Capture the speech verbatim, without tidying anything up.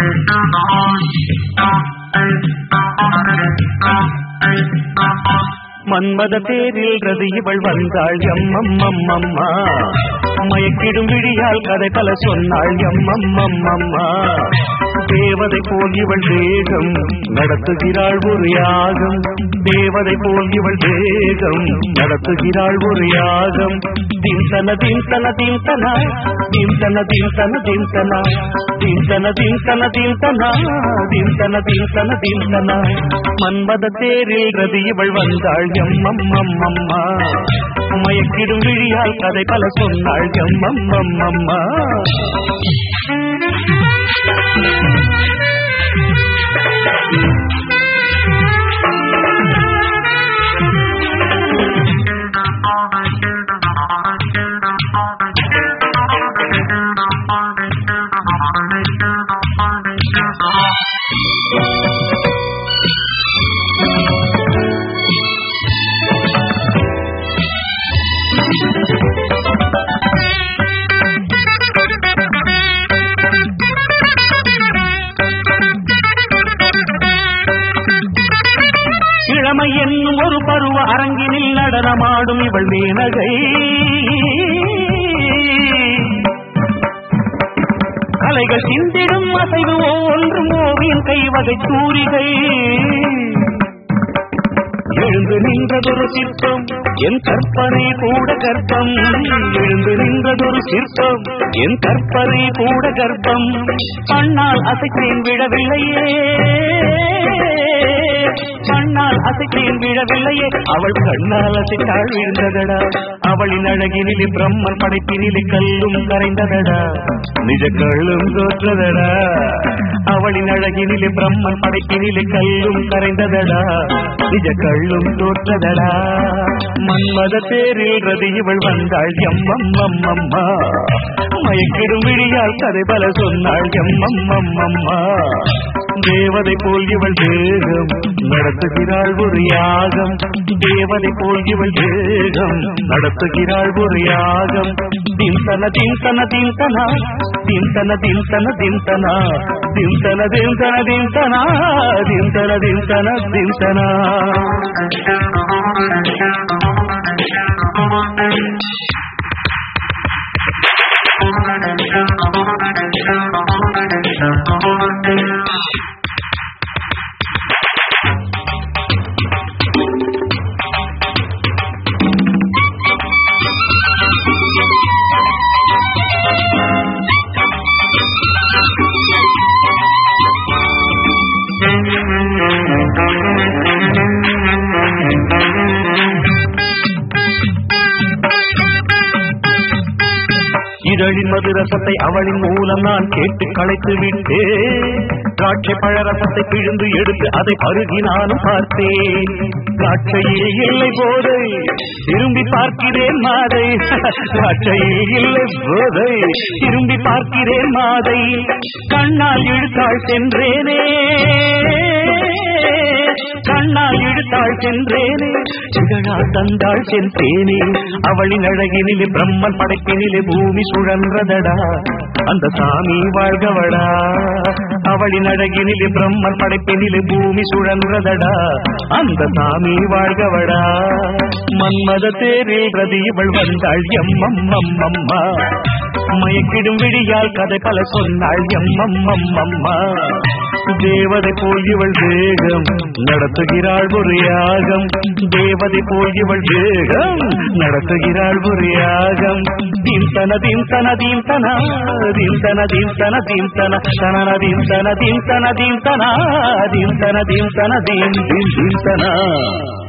மன்மத தேரில் ரதி இவள் வந்தாள் எம்மம்மம்மம்மா மயக்கிடும் விழியால் கதை பல சொன்னாள் எம்மம்மம்மம்மா தேவதை போல் இவள் தேகம் நடத்துகிறாள் ஒரு யாகம் தேவதை போல் இவள் தேகம் நடத்துகிறாள் ஒரு யாகம் தின்தன தின்தன தின்தன தின்தன தின்தன தின்தன தின்தன தின்தன தின்தன தின்தன தின்தன தின்தன மன்மத தேரில் ரதி இவள் வந்தாள் எம்மம்மம்மம்மா மயக்கிடும் விழியால் கதை பல சொன்னாள் எம்மம்மம்மம்மா இளமை என்னும் ஒரு பருவ அரங்கினில் நடனமாடும் இவள் மேனகை கலைகள் சிந்திடும் அசைவு ஒவ்வொன்றும் ஓவியம் கைவகை தூரிகை எழுந்து நின்றதொரு சிற்பம் என் கற்பனை கூட கர்ப்பம் எழுந்து நின்றதொரு சிற்பம் என் கற்பனை கூட கர்ப்பம் கண்ணால் அசைத்தேன் விடவில்லையே கண்ணால் அசைத்தேன் விடவில்லையே அவள் கண்ணால் அசைத்தாள் விழுந்ததடா அவளின் அழகினிலே பிரம்மன் படைப்பினிலே கல்லும் கரைந்ததடா நிஜ கள்ளும் தோற்றதடா அவளின் அழகினிலே பிரம்மன் படைப்பினிலே கல்லும் கரைந்ததடா நிஜ கள்ளும் தோற்றதடா மன்மத தேரில் ரதி இவள் வந்தாள் எம்மம்மம்மம்மா மயக்கிடும் விழியால் கதை பல சொன்னாள் எம்மம்மம்மம்மா தேவதை போல் இவள் தேகம் நடத்துகிறாள் ஒரு யாகம் தேவதை போல் இவள் தேகம் நடத்துகிறாள் ஒரு யாகம் தின்தன தின்தன தின்தன தின்தன தின்தன தின்தன தின்தன தின்தன தின்தன தின்தன தின்தன தின்தன இதழின் மதுரசத்தை அவளின் மூலம் நான் கேட்டு களைத்து விட்டேன் திராட்சை பழரசத்தை பிழிந்து எடுத்து அதை பருகி நானும் பார்த்தேன் திராட்சையே இல்லை போதை திரும்பி பார்க்கிறேன் மாதை திராட்சையே இல்லை போதை திரும்பி பார்க்கிறேன் மாதை கண்ணால் இழுத்தாள் சென்றேனே கண்ணால் இழுத்தாள் சென்றேனே திகழால் தந்தாள் சென்றேனே அவளின் அழகினிலே பிரம்மன் படைப்பினிலே பூமி சுழன்றதடா அந்த சாமி வாழ்கவடா அவளின் அழகினிலே பிரம்மன் படைப்பினிலே பூமி சுழன்றதடா அந்த சாமி வாழ்கவடா மன்மத தேரில் ரதி இவள் வந்தாள் எம்மம்மம்மம்மா மயக்கிடும் விழியால் கதை பல சொன்னாள் எம்மம்மம்மம்மா தேவதை போல் இவள் தேகம் நடத்துகிறாள் ஒரு யாகம் தேவதை போல் இவள் தேகம் நடத்துகிறாள் ஒரு யாகம் தின்தன தின்தன தின்தன தின்தன தின்தன தின்தன தனன தின்தன தின்தன தின்தன தின்தன தின்தன தின் தின் தின்தன